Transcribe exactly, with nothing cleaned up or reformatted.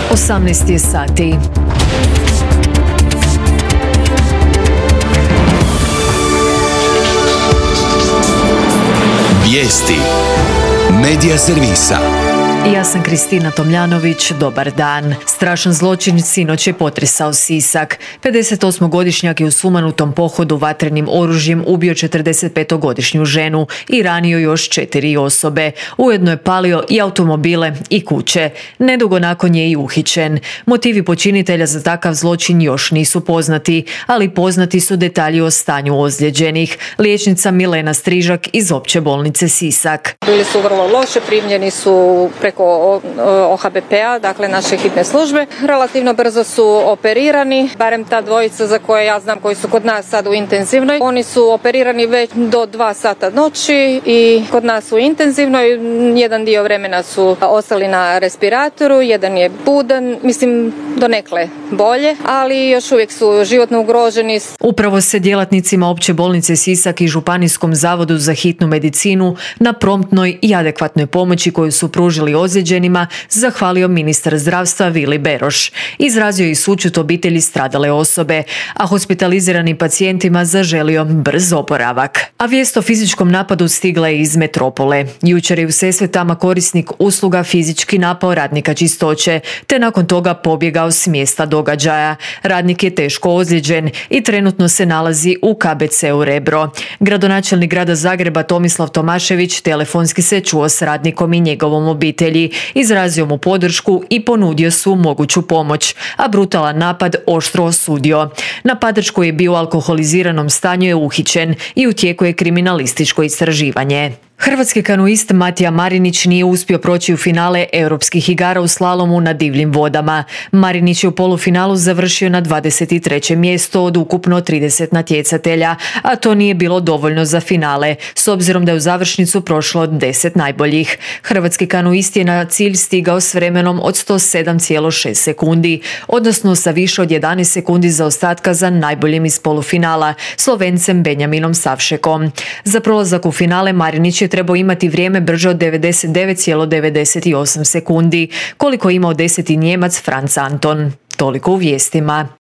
osamnaest je sati. Vijesti Medija servisa. Ja sam Kristina Tomljanović, dobar dan. Strašan zločin sinoć je potresao Sisak. pedesetosmogodišnjak je u sumanutom pohodu vatrenim oružjem ubio četrdesetpetogodišnju ženu i ranio još četiri osobe. Ujedno je palio i automobile i kuće. Nedugo nakon je i uhićen. Motivi počinitelja za takav zločin još nisu poznati, ali poznati su detalji o stanju ozlijeđenih. Liječnica Milena Strižak iz Opće bolnice Sisak. Bili su vrlo loše, primljeni su preko O H B P-a, dakle naše hitne službe. Relativno brzo su operirani, barem ta dvojica za koje ja znam koji su kod nas sad u intenzivnoj. Oni su operirani već do dva sata noći i kod nas u intenzivnoj. Jedan dio vremena su ostali na respiratoru, jedan je budan, mislim donekle bolje, ali još uvijek su životno ugroženi. Upravo se djelatnicima Opće bolnice Sisak i Županijskom zavodu za hitnu medicinu na promptnoj i adekvatnoj pomoći koju su pružili ozlijeđenima zahvalio ministar zdravstva Vili Beroš. Izrazio i sućut obitelji stradale osobe, a hospitaliziranim pacijentima zaželio brz oporavak. A vijest o fizičkom napadu stigla je iz metropole. Jučer je u Sesvetama korisnik usluga fizički napao radnika čistoće, te nakon toga pobjegao s mjesta događaja. Radnik je teško ozlijeđen i trenutno se nalazi u K B C-u Rebro. Gradonačelnik grada Zagreba Tomislav Tomašević telefonski se čuo s radnikom i njegovom obitelji. Izrazio mu podršku i ponudio su moguću pomoć, a brutalan napad oštro osudio. Napadač koji je bio u alkoholiziranom stanju je uhićen i u tijeku je kriminalističko istraživanje. Hrvatski kanuist Matija Marinić nije uspio proći u finale europskih igara u slalomu na divljim vodama. Marinić je u polufinalu završio na dvadeset trećem mjestu od ukupno trideset natjecatelja, a to nije bilo dovoljno za finale, s obzirom da je u završnicu prošlo deset najboljih. Hrvatski kanuist je na cilj stigao s vremenom od sto sedam zarez šest sekundi, odnosno sa više od jedanaest sekundi zaostatka za najboljim iz polufinala, Slovencem Benjaminom Savšekom. Za prolazak u finale Marinić je trebao imati vrijeme brže od devedeset devet zarez devedeset osam sekundi, koliko je imao deseti Nijemac Franz Anton. Toliko u vijestima.